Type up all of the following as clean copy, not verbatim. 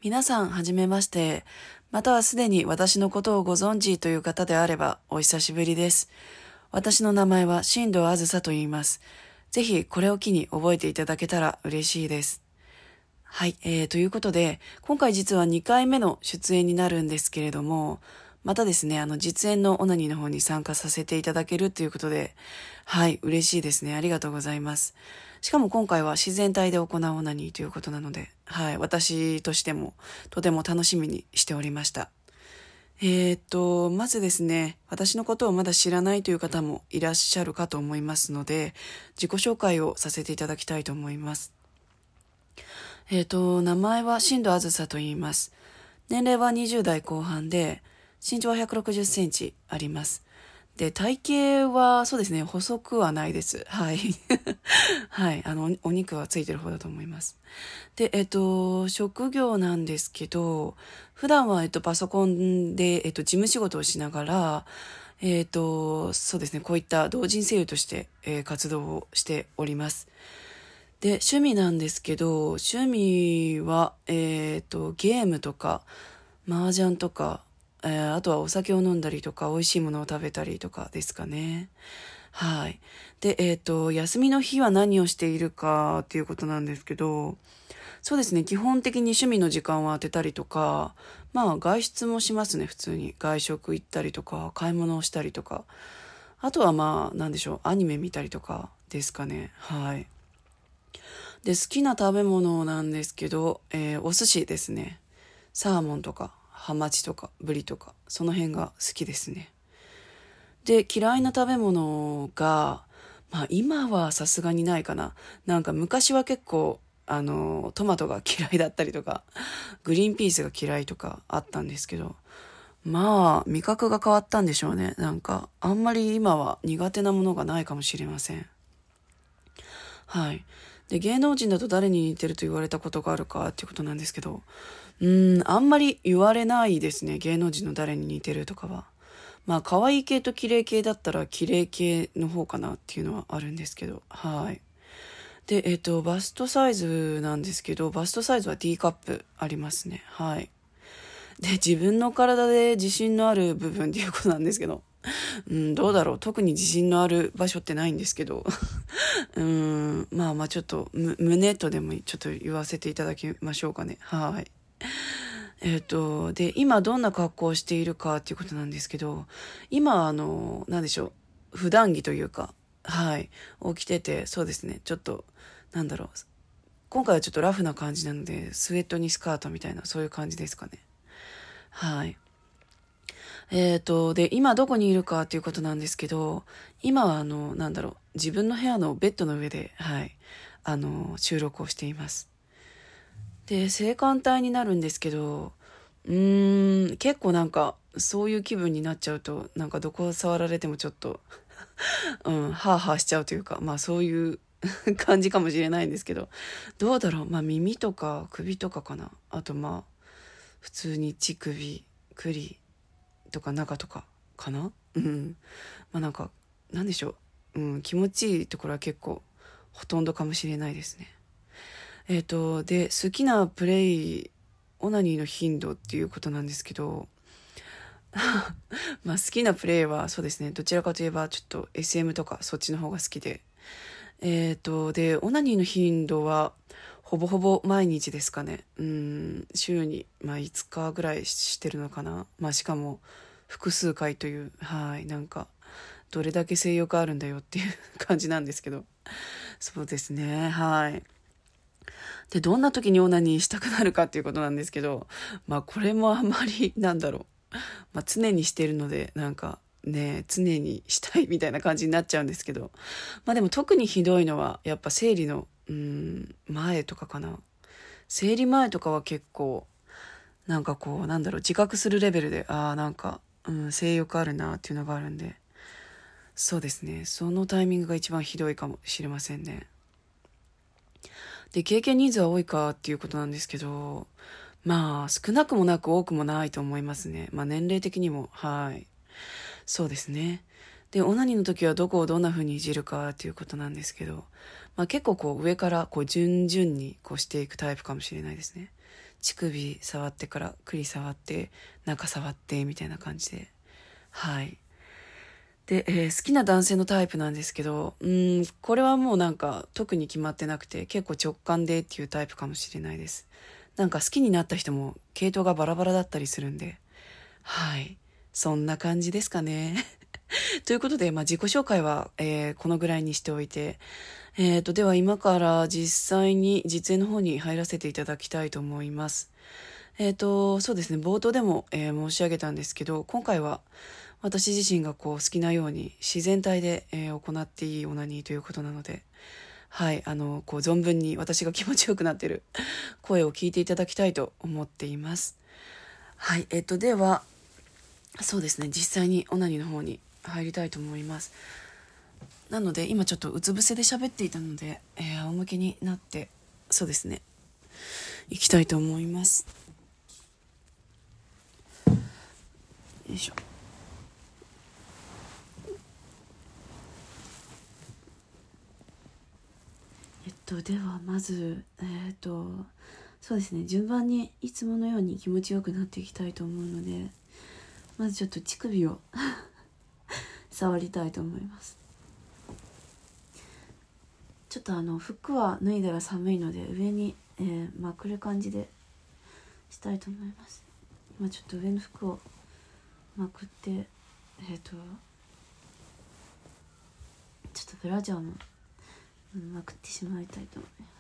皆さん、はじめまして。またはすでに私のことをご存知という方であれば、お久しぶりです。私の名前は新藤あずさと言います。ぜひ、これを機に覚えていただけたら嬉しいです。はい、ということで、今回実は2回目の出演になるんですけれども、またですね、実演のオナニーの方に参加させていただけるということで、はい、嬉しいですね。ありがとうございます。しかも今回は自然体で行うオナニーということなので、はい、私としてもとても楽しみにしておりました。まずですね、私のことをまだ知らないという方もいらっしゃるかと思いますので、自己紹介をさせていただきたいと思います。名前は新藤あずさと言います。年齢は20代後半で、身長は160センチあります。で、体型はそうですね、細くはないです。はい。はい。お肉はついてる方だと思います。で、職業なんですけど、普段は、パソコンで、事務仕事をしながら、そうですね、こういった同人声優として、活動をしております。で、趣味なんですけど、趣味は、ゲームとか、麻雀とか、あとはお酒を飲んだりとか、美味しいものを食べたりとかですかね。はい。で、休みの日は何をしているかっていうことなんですけど、そうですね、基本的に趣味の時間を当てたりとか、まあ外出もしますね、普通に。外食行ったりとか、買い物をしたりとか。あとはまあ、なんでしょう、アニメ見たりとかですかね。はい。で、好きな食べ物なんですけど、お寿司ですね。サーモンとか、ハマチとか、ブリとか、その辺が好きですね。で、嫌いな食べ物が、まあ今はさすがにないかな。なんか昔は結構、トマトが嫌いだったりとか、グリーンピースが嫌いとかあったんですけど、まあ味覚が変わったんでしょうね。なんか、あんまり今は苦手なものがないかもしれません。はい。で、芸能人だと誰に似てると言われたことがあるかっていうことなんですけど、あんまり言われないですね。芸能人の誰に似てるとかは。まあ、可愛い系と綺麗系だったら綺麗系の方かなっていうのはあるんですけど、はい。で、バストサイズなんですけど、バストサイズは D カップありますね。はい。で、自分の体で自信のある部分っていうことなんですけど、どうだろう。特に自信のある場所ってないんですけど、まあまあちょっと、胸とでもちょっと言わせていただきましょうかね。はい。で、今どんな格好をしているかっていうことなんですけど、今なんでしょう、普段着というか、はい、を着てて、そうですね、ちょっと、なんだろう、今回はちょっとラフな感じなので、スウェットにスカートみたいな、そういう感じですかね。はい。で、今どこにいるかっていうことなんですけど、今はなんだろう、自分の部屋のベッドの上で、はい、収録をしています。で、性感帯になるんですけど、結構なんか、そういう気分になっちゃうと、なんかどこを触られてもちょっとハーハーしちゃうというか、まあそういう感じかもしれないんですけど、どうだろう、まあ耳とか首とかかな。あとまあ、普通に乳首、栗とか中とかかな。まあなんか、なんでしょう。気持ちいいところは結構、ほとんどかもしれないですね。で、好きなプレイ、オナニーの頻度っていうことなんですけど、まあ好きなプレイはそうですね、どちらかといえばちょっと SM とかそっちの方が好きで、で、オナニーの頻度はほぼほぼ毎日ですかね。週に、まあ5日ぐらいしてるのかな。まあしかも複数回という、はい、なんか、どれだけ性欲あるんだよっていう感じなんですけど。そうですね、はい。で、どんな時にオナニーしたくなるかっていうことなんですけど、まあこれもあんまり、なんだろう。まあ常にしてるので、なんかね、常にしたいみたいな感じになっちゃうんですけど、まあでも特にひどいのは、やっぱ生理の、前とかかな。生理前とかは結構、なんかこう、なんだろう、自覚するレベルで、ああ、なんか、性欲あるなっていうのがあるんで、そうですね。そのタイミングが一番ひどいかもしれませんね。で、経験人数は多いかっていうことなんですけど、まあ、少なくもなく多くもないと思いますね。まあ、年齢的にも、はい。そうですね。で、オナニーの時はどこをどんな風にいじるかっていうことなんですけど、まあ結構こう上からこう順々にこうしていくタイプかもしれないですね。 乳首触ってから栗触って中触ってみたいな感じで、はい。で、好きな男性のタイプなんですけど、これはもうなんか特に決まってなくて、結構直感でっていうタイプかもしれないです。なんか好きになった人も系統がバラバラだったりするんで、はい。そんな感じですかね。ということで、自己紹介は、このぐらいにしておいて、では今から実際に実演の方に入らせていただきたいと思います。そうですね、冒頭でも、申し上げたんですけど、今回は私自身がこう好きなように自然体で、行っていいオナニーということなので、はい、こう存分に私が気持ちよくなってる声を聞いていただきたいと思っています。はい、では、そうですね、実際にオナニーの方に入りたいと思います。なので今ちょっとうつ伏せで喋っていたので、仰向けになってそうですね行きたいと思います。よいしょ。ではまずそうですね、順番にいつものように気持ちよくなっていきたいと思うので、まずちょっと乳首を触りたいと思います。ちょっと服は脱いだら寒いので上に、まくる感じでしたいと思います。今ちょっと上の服をまくってちょっとブラジャーも、まくってしまいたいと思います。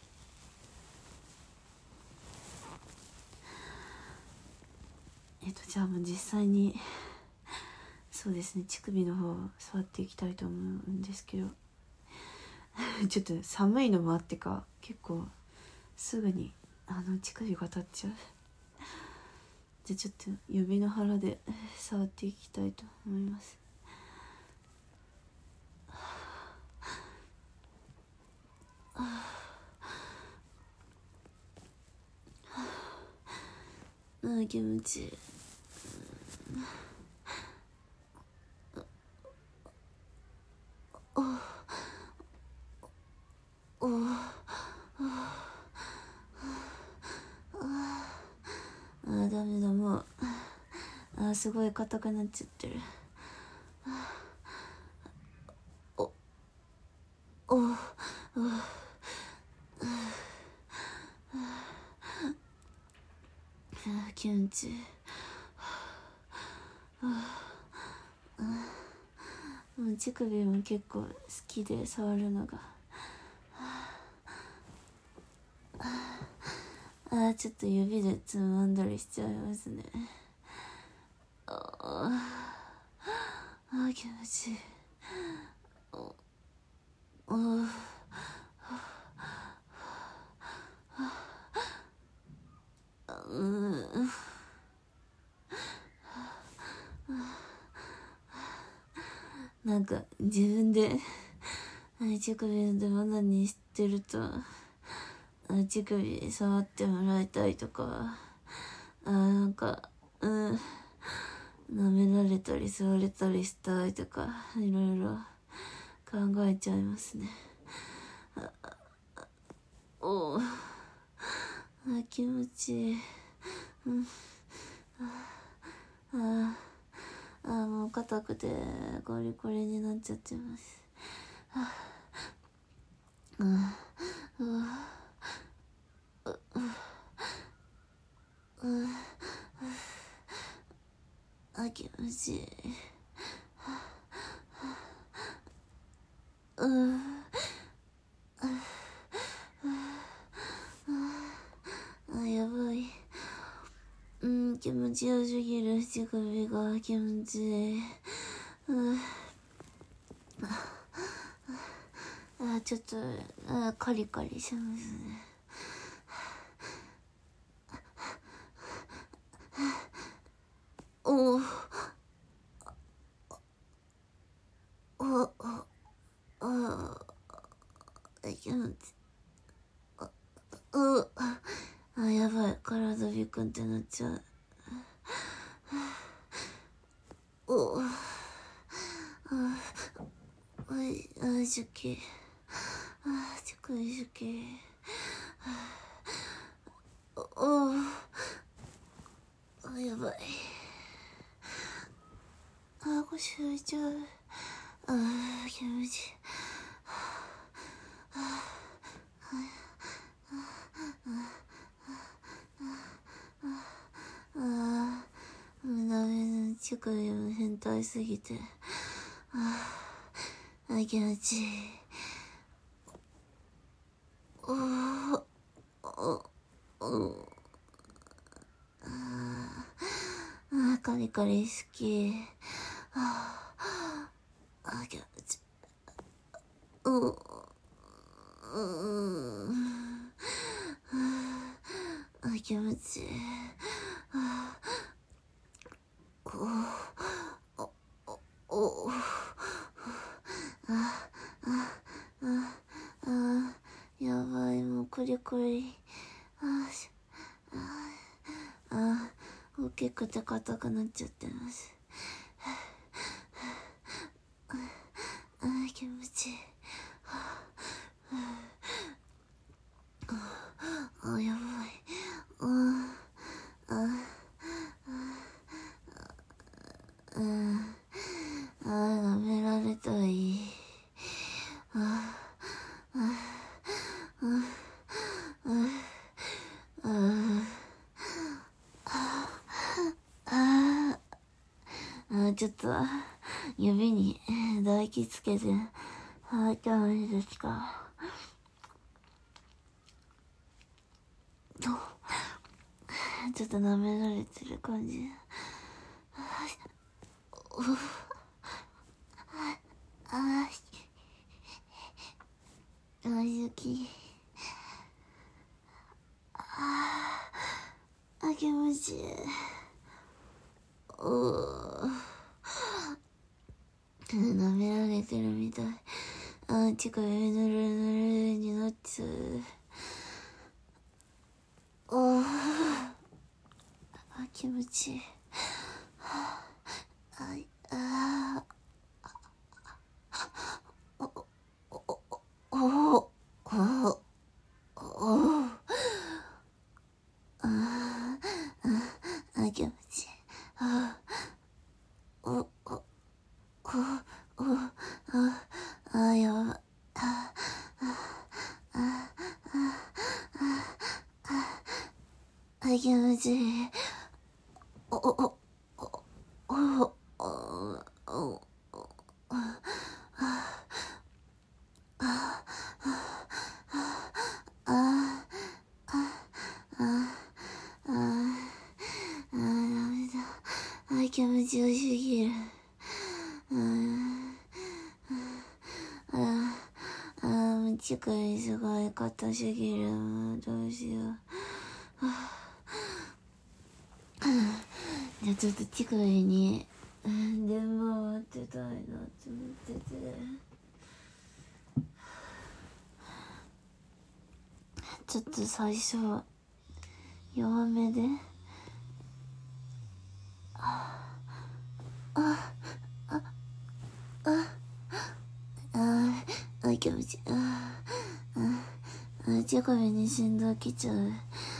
じゃあもう実際にそうですね、乳首の方を触っていきたいと思うんですけどちょっと寒いのもあってか結構すぐに乳首が立っちゃう。じゃあちょっと指の腹で触っていきたいと思います。気持ちいい。ダメだ、もうすごい硬くなっちゃってる。気持ちいい。乳首も結構好きで触るのが。ちょっと指でつまんだりしちゃいますね。気持ちいい。なんか自分で乳首でも何してると乳首触ってもらいたいとかなんか舐められたり触れたりしたいとかいろいろ考えちゃいますね。気持ちいい。もう硬くてゴリゴリになっちゃってます。気持ちいい。やばい。気持ちよすぎる。乳首が気持ちいい。ちょっとカリカリしますね。気持ちやばい、体ビクンってなっちゃう。受刑乳首受刑。 ばい。腰浮いちゃう。気持ちいい。ダメだ、乳首も変態すぎて。気持ちいい。カリカリ好き。気持ちいい。気持ちいい。やばい、もうコリコリ。大きくて硬くなっちゃってます。気持ちいい。やばい。舐められたい。ちょっと指に唾液つけて吐いてもいいですか？ちょっと舐められてる感じ。雪。気持ちいい。舐められてるみたい。乳首ぬるぬるになっちゃう。気持ちいい。気持ちいい。やばい。気持ちいい。気持ちよすぎる。乳首すごい硬すぎる。どうしよう。じゃあちょっと乳首に電話当てたいなって思ってて、ちょっと最初弱めで気持ちいい。乳首に振動きちゃう。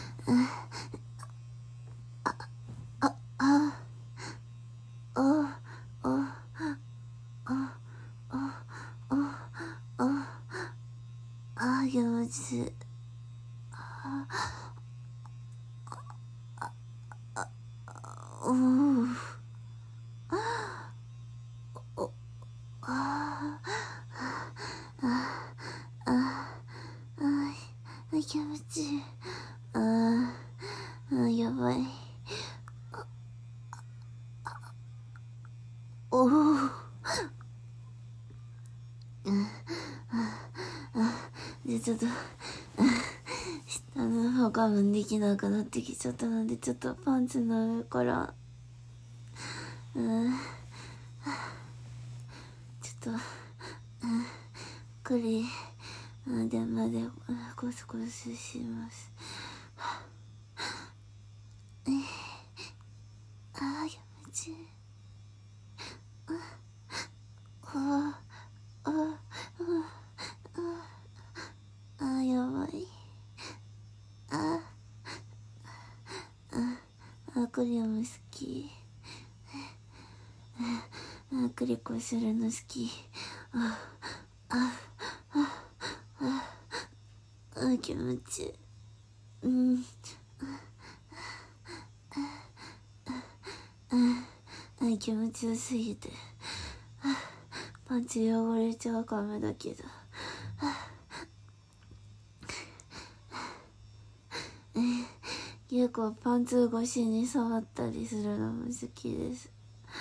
気持ちいい。気持ちいい。やばい。でちょっと下の方我慢できなくなってきちゃったので、ちょっとパンツの上からちょっとゆっくり電話でコスコスします。気持ちいい。やばい。 クリーム好き。クリコするの好き。気持ちいい。気持ちよすぎてパンツ汚れちゃうかもだけど結構パンツ越しに触ったりするのも好きです。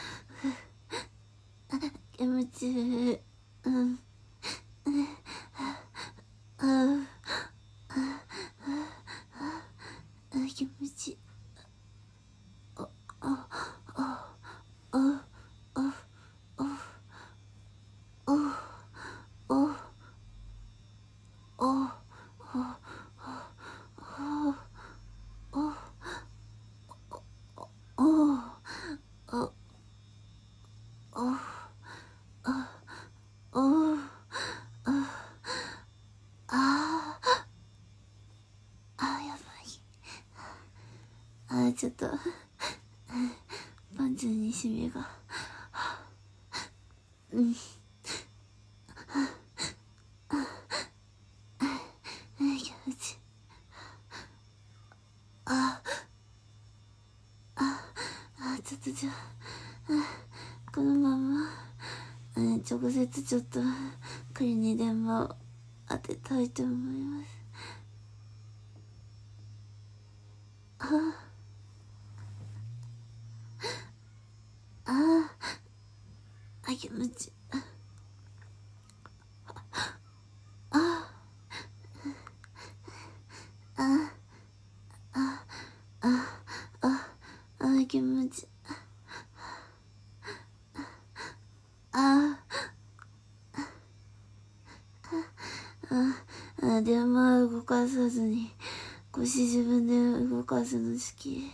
気持ちいい。気持ちいい。ちょっとパンツにシミが気持ちいい。ちょっとじゃあこのまま直接ちょっと栗に電話を当てたいと思います。気持ちいい。気持ちいい。電話動かさずに腰自分で動かすの好き。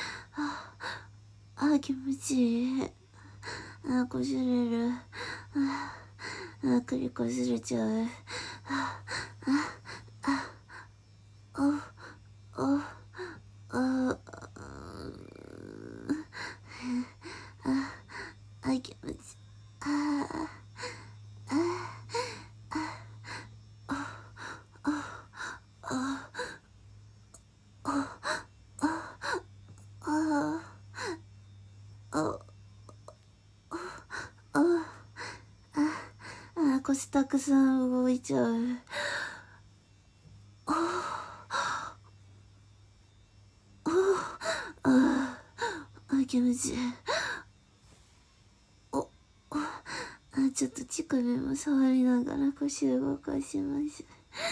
気持ちいい。こすれる。首こすれちゃう。気持ちいい。腰たくさん動いちゃう。気持ちいい。ちょっと乳首も触りながら腰動かします。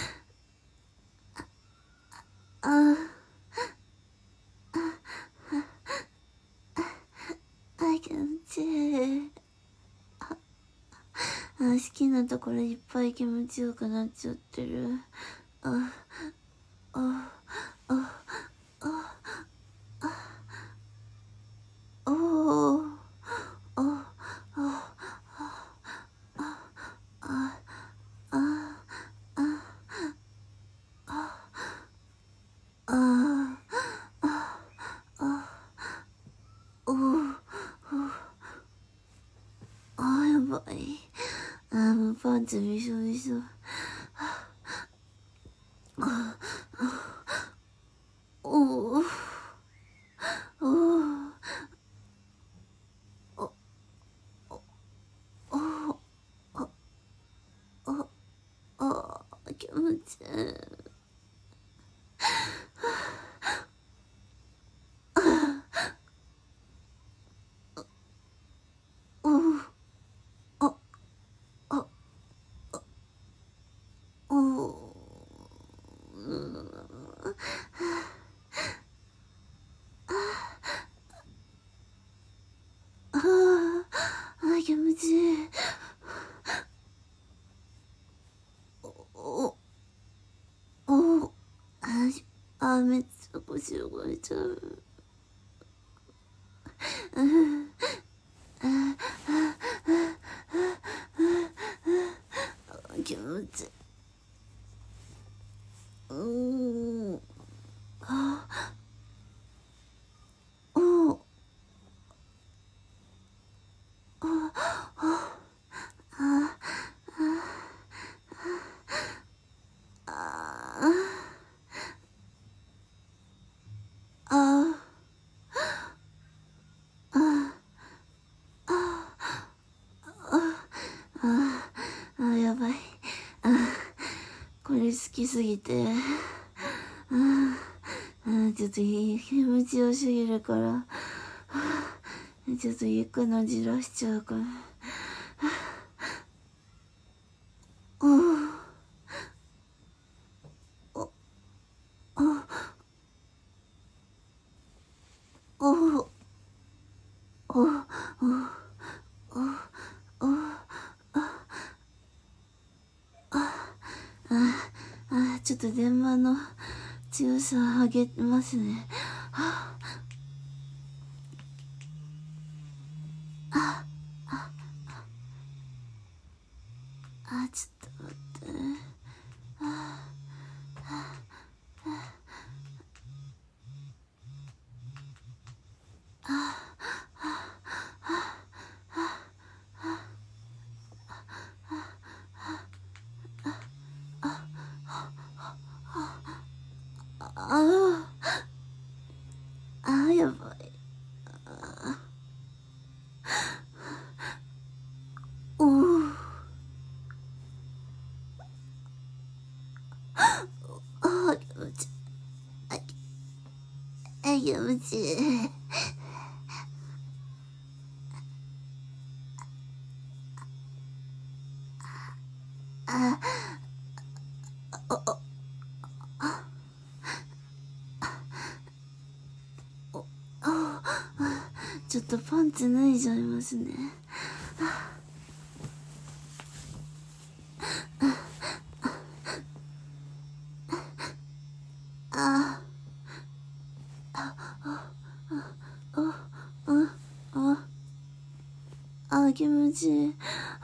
気持ちいい。好きなところいっぱい気持ちよくなっちゃってる。やばい。もうパンツびしょびしょ。気持ちいい。気持ちいい。めっちゃ腰動いちゃう。気持ちいい。めっきすぎて、ちょっと気持ちよすぎるから、ちょっとゆっくりじらしちゃうから。ちょっと電話の強さ上げますね。ちょっと待って。やばい。気持ちいい。ちょっとパンツ脱いじゃいますね。気持ちいい。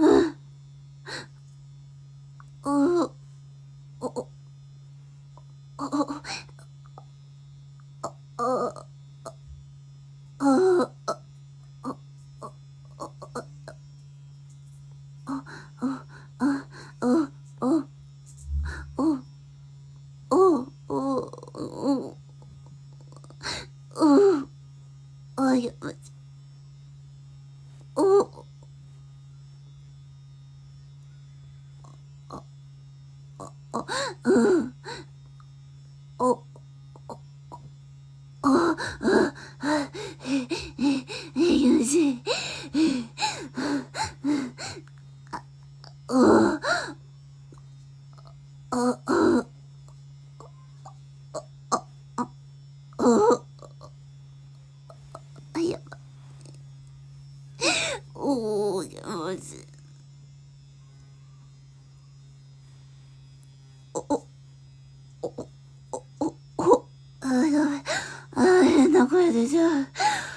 変な声出ちゃう。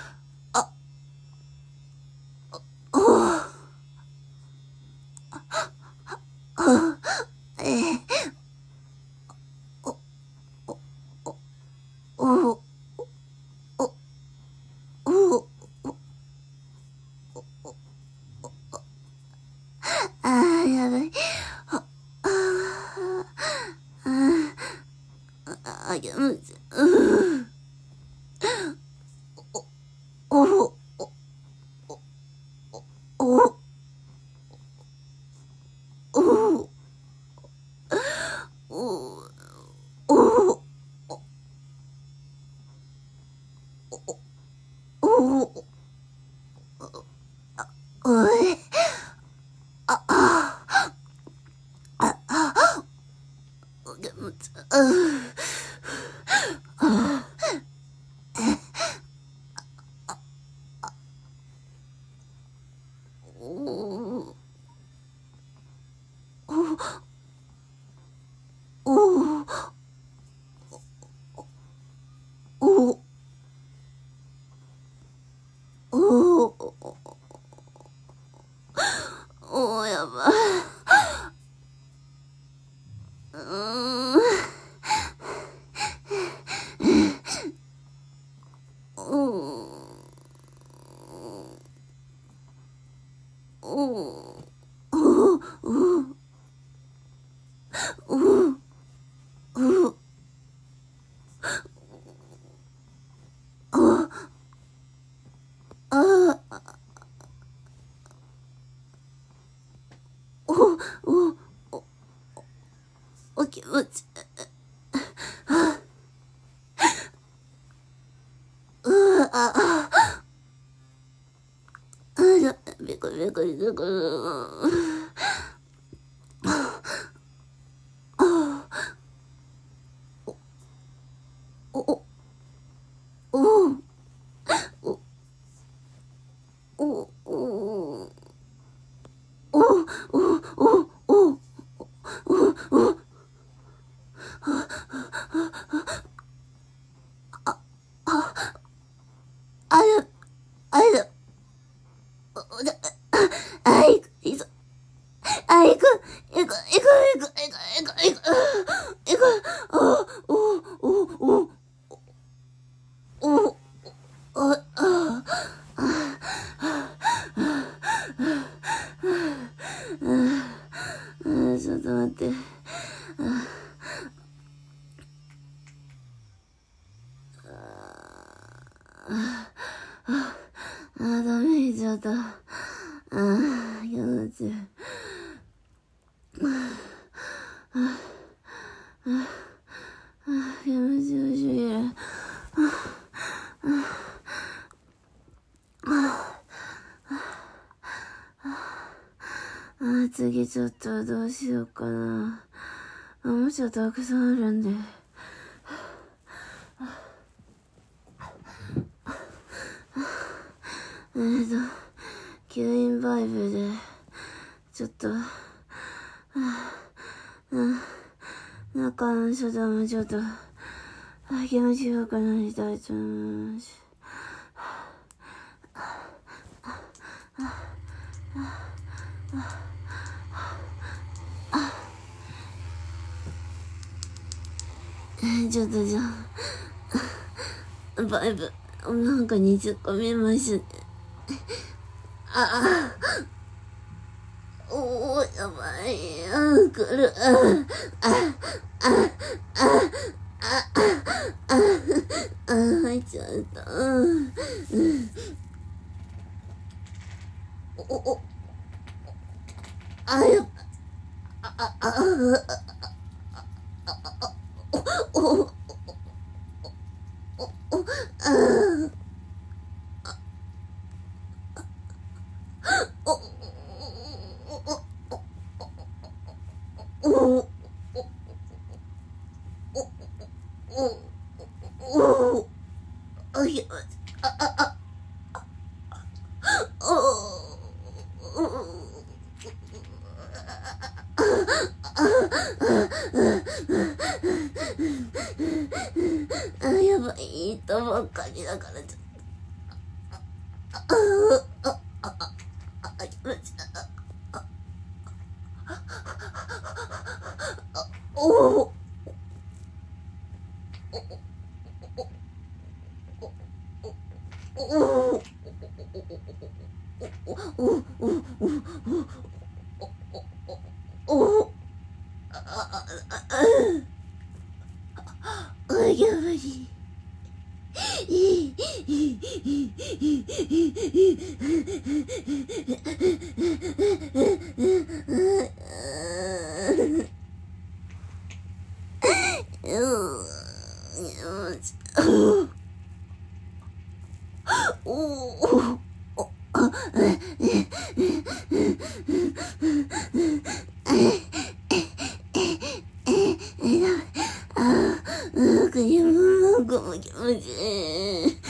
やばい。気持ちいい。やばい。気持ちいい。 びっくりびっくりびっくり。ちょっと待って。ダメちゃった。気持ちいい。気持ちよすぎる。次ちょっとどうしようかな。もうちょっとたくさんあるんで。吸引バイブで、ちょっと、中の人ともちょっと、気持ちよくなりたいと思います。ちょっとじゃあ、バイブ、なんかに突っ込みますね。やばい。来る。入っちゃった。やっやばいとばっかりだからちょっと。やばい。気持ちいい。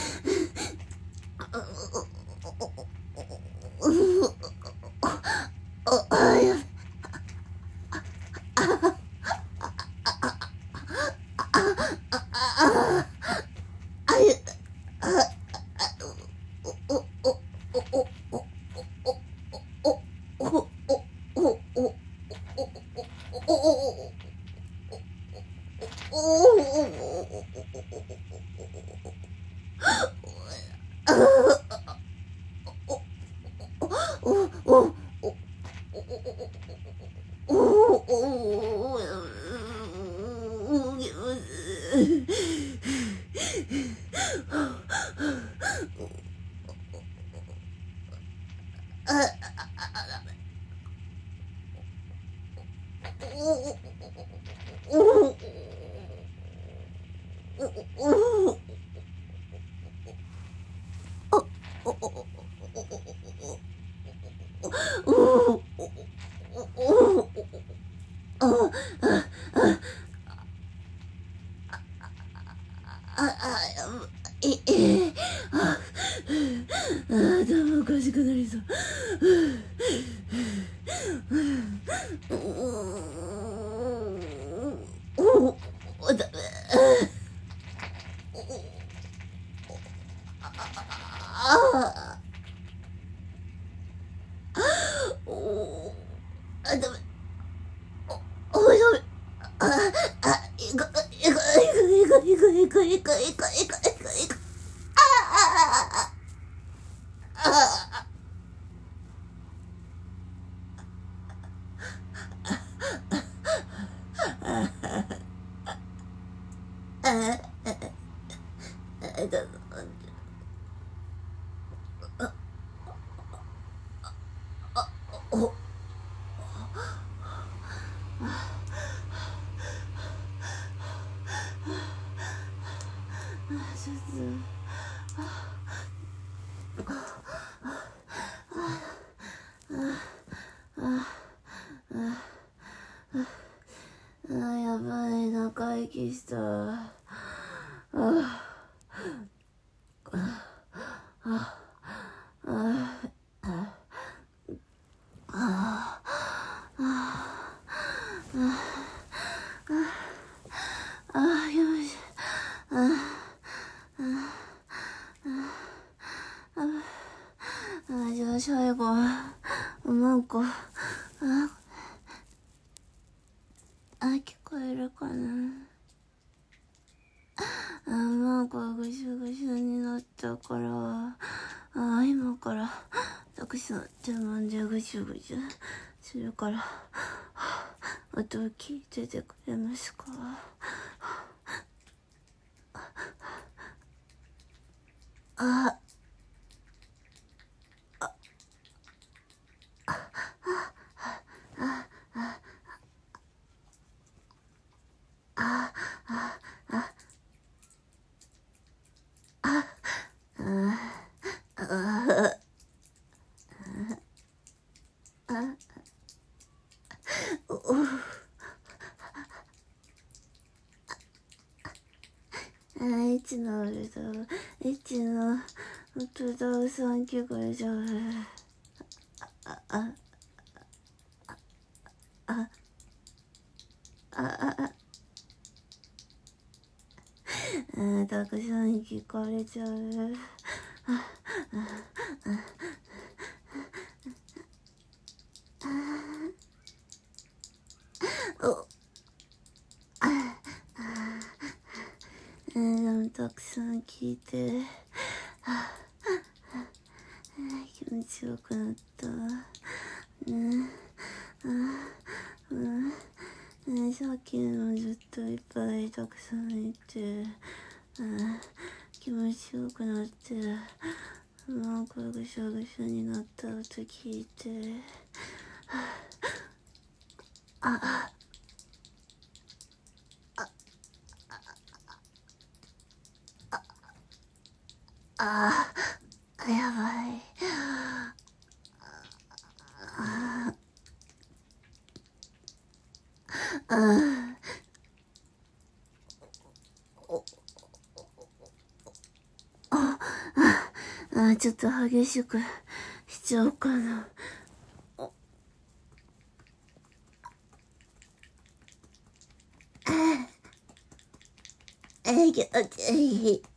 頭おかしくなりそう。ダメ。ダメ。やばい、中息した。よし。じゃあ最後、なんか、聞こえるかな。なんかぐしゅぐしゅになったから、今からたくさん茶碗でぐしゅぐしゅするから、音を聞いててくれますか。1の歌、1の音だ、3聞こえちゃう。たくさん聞かれちゃう。でもたくさん聞いて、気持ちよくなった。さっきのずっといっぱいたくさんいて、気持ちよくなって、なんかぐしゃぐしゃになった音聞いて、やばい。ちょっと激しくしちゃおうかな。気持ちいい。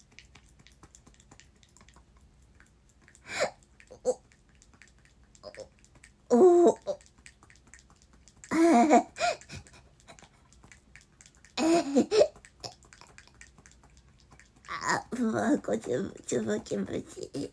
こちぶちぶきぶち。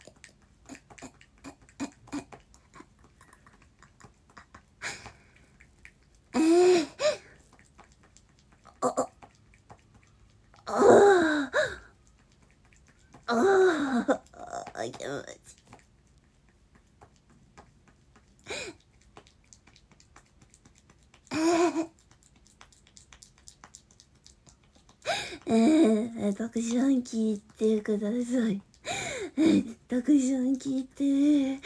気持ちたくさん聞いてください。たくさん聞いて。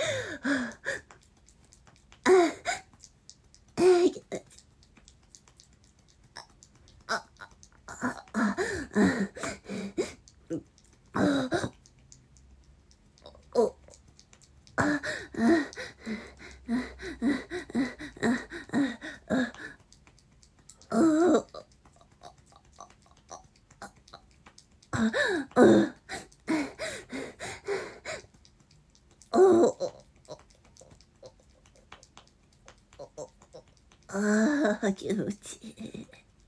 気持ちいい。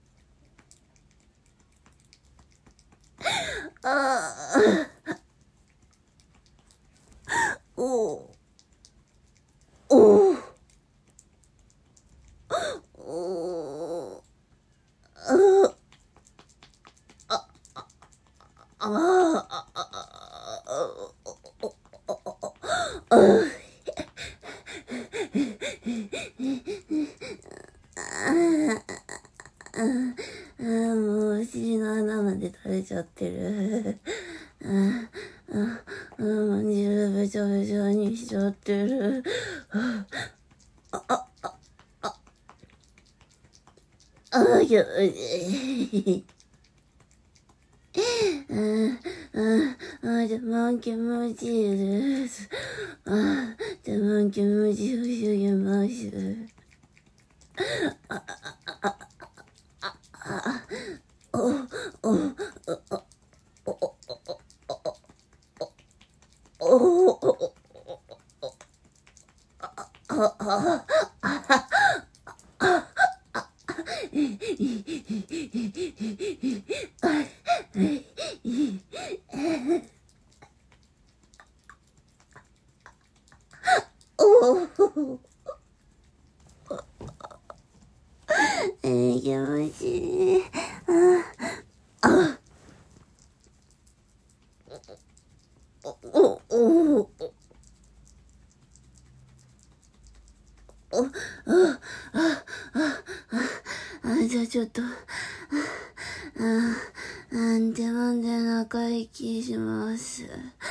もうお尻の穴まで垂れちゃってる。まんじゅうべちゃべちゃにしちゃってる。気持ちいい。でも気持ちいいです。でも気持ちよすぎます。気持ちいい。じゃあちょっと、手もんで中息します。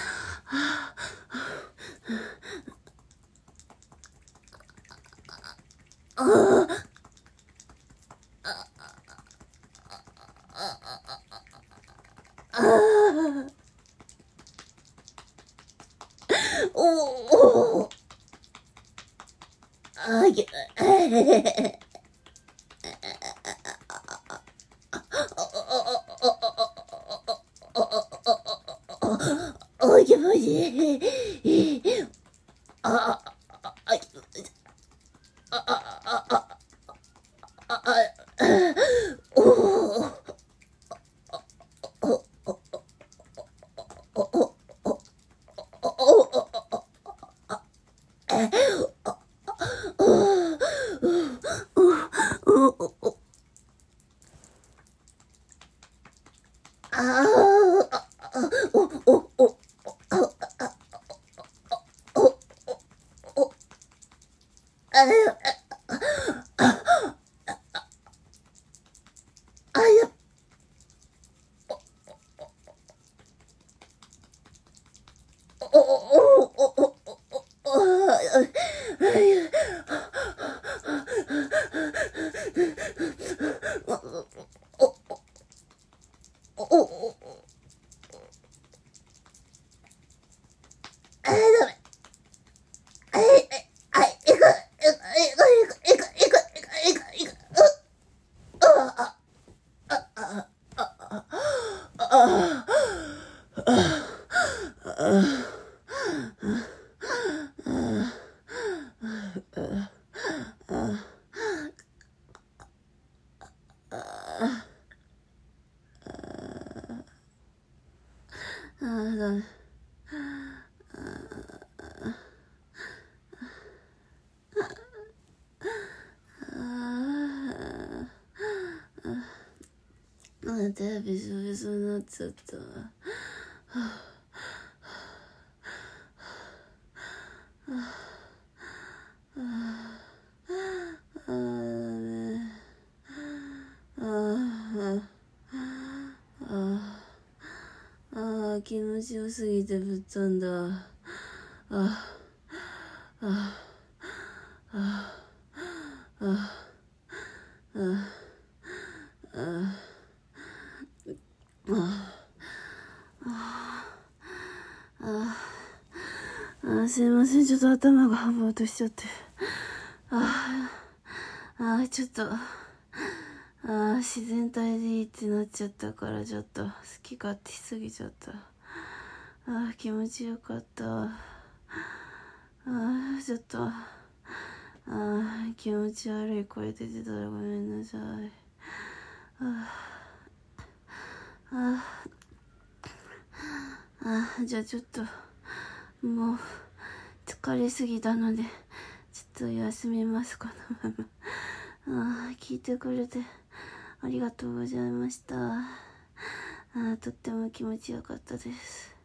気持ちいい。手ビソビソになっちゃった。気持ちよすぎてぶっ飛んだ。 すいません、ちょっと頭がぼーっとしちゃって。ちょっと、自然体でいいってなっちゃったから、ちょっと好き勝手しすぎちゃった。気持ちよかった。ちょっと、気持ち悪い声出てたらごめんなさい。じゃあちょっと、もう、疲れすぎたので、ちょっと休みます、このまま。聞いてくれてありがとうございました。とっても気持ちよかったです。